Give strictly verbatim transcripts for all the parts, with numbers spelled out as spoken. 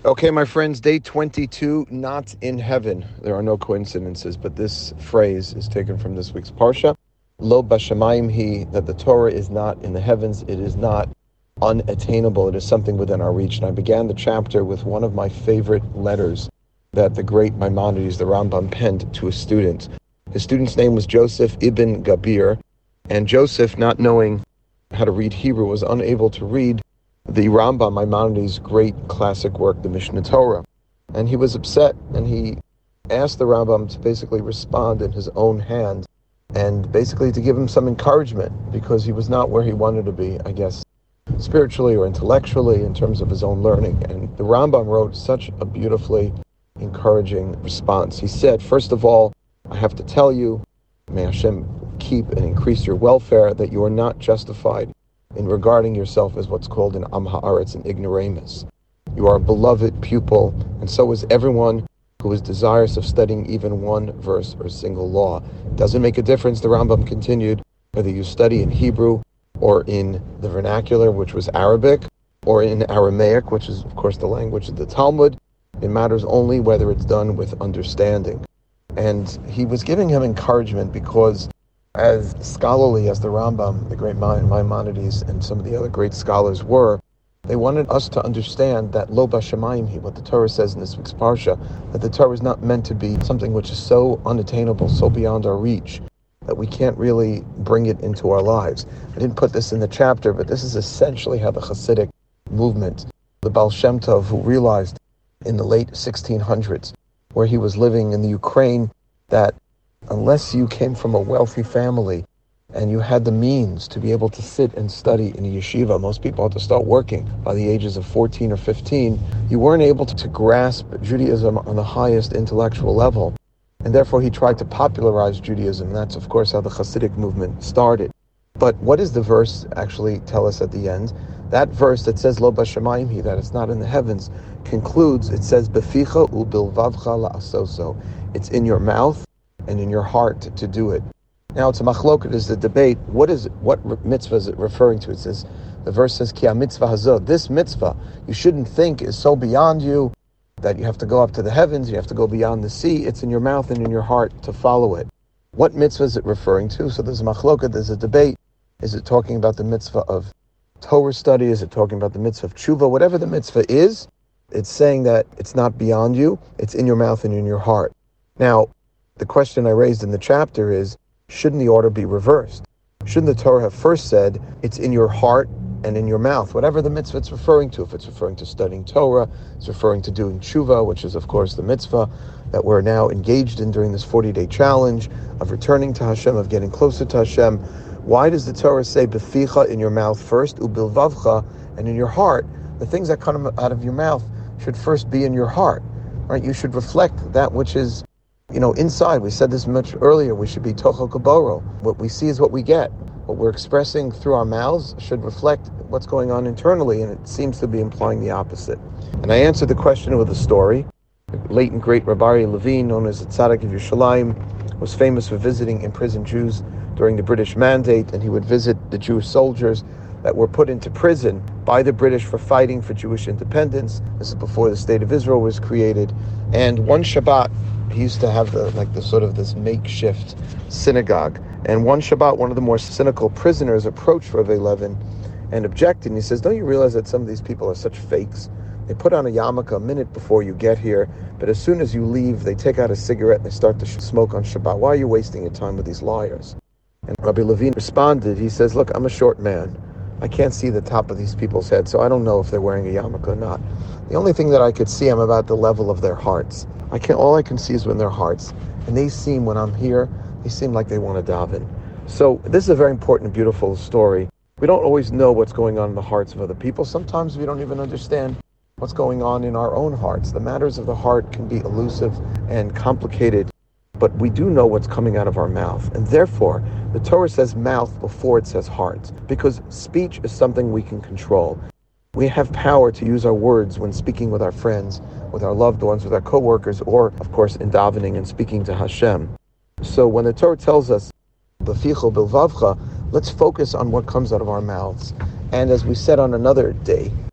Okay, my friends, day twenty-two, not in heaven. There are no coincidences, but this phrase is taken from this week's Parsha. Lo bashamayim hi, that the Torah is not in the heavens. It is not unattainable. It is something within our reach. And I began the chapter with one of my favorite letters that the great Maimonides, the Rambam, penned to a student. His student's name was Joseph ibn Gabir, and Joseph, not knowing how to read Hebrew, was unable to read the Rambam, Maimonides' great classic work, the Mishneh Torah. And he was upset, and he asked the Rambam to basically respond in his own hand and basically to give him some encouragement, because he was not where he wanted to be, I guess, spiritually or intellectually in terms of his own learning. And the Rambam wrote such a beautifully encouraging response. He said, first of all, I have to tell you, may Hashem keep and increase your welfare, that you are not justified in regarding yourself as what's called an Am Ha'aretz, an ignoramus. You are a beloved pupil, and so is everyone who is desirous of studying even one verse or single law. It doesn't make a difference, the Rambam continued, whether you study in Hebrew or in the vernacular, which was Arabic, or in Aramaic, which is, of course, the language of the Talmud. It matters only whether it's done with understanding. And he was giving him encouragement because, as scholarly as the Rambam, the great Maimonides, and some of the other great scholars were, they wanted us to understand that lo bashamayim hi, what the Torah says in this week's Parsha, that the Torah is not meant to be something which is so unattainable, so beyond our reach, that we can't really bring it into our lives. I didn't put this in the chapter, but this is essentially how the Hasidic movement, the Baal Shem Tov, who realized in the late sixteen hundreds, where he was living in the Ukraine, that unless you came from a wealthy family and you had the means to be able to sit and study in a yeshiva, most people had to start working by the ages of fourteen or fifteen, you weren't able to, to grasp Judaism on the highest intellectual level. And therefore he tried to popularize Judaism. That's, of course, how the Hasidic movement started. But what does the verse actually tell us at the end? That verse that says, Lo bashamayim hi, that it's not in the heavens, concludes, it says, Beficha ubilvavcha la'asoso. It's in your mouth and in your heart to do it. Now it's a machloket, is the debate. What is it? What mitzvah is it referring to? It says, the verse says, Ki mitzvah hazot. This mitzvah, you shouldn't think is so beyond you that you have to go up to the heavens, you have to go beyond the sea. It's in your mouth and in your heart to follow it. What mitzvah is it referring to? So there's a machloket, there's a debate. Is it talking about the mitzvah of Torah study? Is it talking about the mitzvah of tshuva? Whatever the mitzvah is, it's saying that it's not beyond you, it's in your mouth and in your heart. Now, the question I raised in the chapter is, shouldn't the order be reversed? Shouldn't the Torah have first said, it's in your heart and in your mouth, whatever the mitzvah it's referring to? If it's referring to studying Torah, it's referring to doing tshuva, which is, of course, the mitzvah that we're now engaged in during this forty-day challenge of returning to Hashem, of getting closer to Hashem. Why does the Torah say, beficha, in your mouth first, ubilvavcha, and in your heart? The things that come out of your mouth should first be in your heart, right? You should reflect that which is, you know, inside. We said this much earlier. We should be tocho kaboro. What we see is what we get. What we're expressing through our mouths should reflect what's going on internally, and it seems to be implying the opposite. And I answered the question with a story. The late and great Rabbi Levine, known as the Tzaddik of Yerushalayim, was famous for visiting imprisoned Jews during the British Mandate, and he would visit the Jewish soldiers that were put into prison by the British for fighting for Jewish independence. This is before the State of Israel was created. And one Shabbat, he used to have the like the sort of this makeshift synagogue. And one Shabbat, one of the more cynical prisoners approached Rav Levin and objected. And he says, don't you realize that some of these people are such fakes? They put on a yarmulke a minute before you get here, but as soon as you leave, they take out a cigarette and they start to smoke on Shabbat. Why are you wasting your time with these liars? And Rabbi Levine responded, he says, look, I'm a short man. I can't see the top of these people's heads, so I don't know if they're wearing a yarmulke or not. The only thing that I could see, I'm about the level of their hearts. I can all I can see is when their hearts. And they seem, when I'm here, they seem like they want to daven. So this is a very important and beautiful story. We don't always know what's going on in the hearts of other people. Sometimes we don't even understand what's going on in our own hearts. The matters of the heart can be elusive and complicated, but we do know what's coming out of our mouth. And therefore, the Torah says mouth before it says heart, because speech is something we can control. We have power to use our words when speaking with our friends, with our loved ones, with our co-workers, or, of course, in davening and speaking to Hashem. So when the Torah tells us, Beficha bilvavcha, let's focus on what comes out of our mouths. And as we said on another day,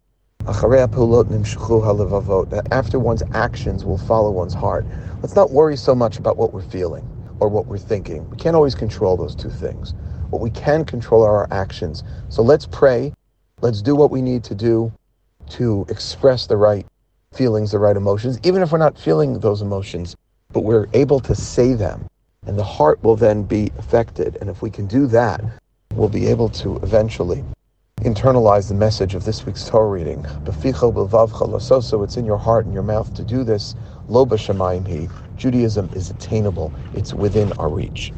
That after one's actions will follow one's heart. Let's not worry so much about what we're feeling or what we're thinking. We can't always control those two things. What we can control are our actions. So let's pray. Let's do what we need to do to express the right feelings, the right emotions, even if we're not feeling those emotions, but we're able to say them. And the heart will then be affected. And if we can do that, we'll be able to eventually internalize the message of this week's Torah reading. So it's in your heart and your mouth to do this. Lo b'shamayim hi. Judaism is attainable. It's within our reach.